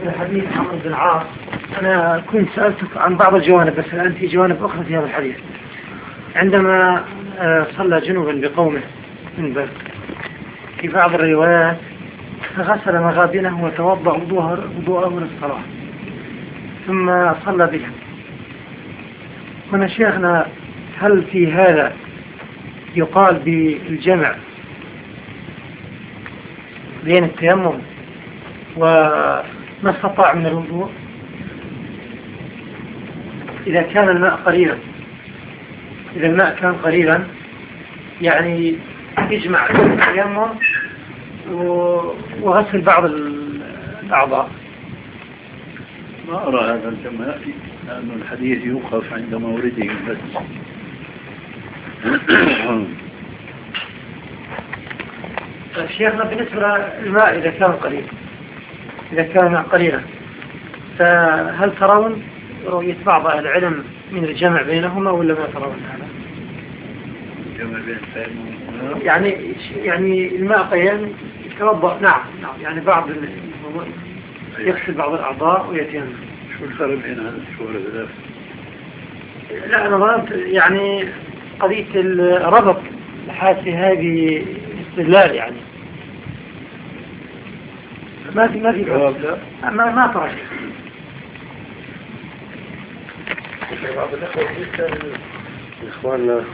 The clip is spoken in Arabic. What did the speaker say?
في حديث عمرو بن العاص أنا كنت سألتك عن بعض الجوانب، بس الآن في جوانب أخرى في هذا الحديث. عندما صلى جنوبا بقومه من بلد، في بعض الروايات غسل مغابنه وتوضأ وضوءه للصلاة ثم صلى بهم. هنا شيخنا، هل في هذا يقال بالجمع بين التيمم وما استطاع من الوضوء إذا كان الماء قليلا؟ إذا الماء كان قليلا يعني يجمع التيمم وغسل بعض الأعضاء. ما أرى هذا الجمع، لأن الحديث يوقف عند مورده بس. شيخنا، بالنسبة للماء إذا كان قليل، إذا كان قليلا، فهل ترون رؤية بعض أهل العلم من الجمع بينهما ولا ما ترون هذا؟ الجمع بين يعني الماء قليل يتوضأ، نعم يعني بعض يغسل بعض الأعضاء ويتيمم. شو الفرق بين هذا الصورة؟ لا، أنا ظننت يعني قضية الربط الحاسي هذه استدلال، يعني ما في ما ترى شيء. إخواننا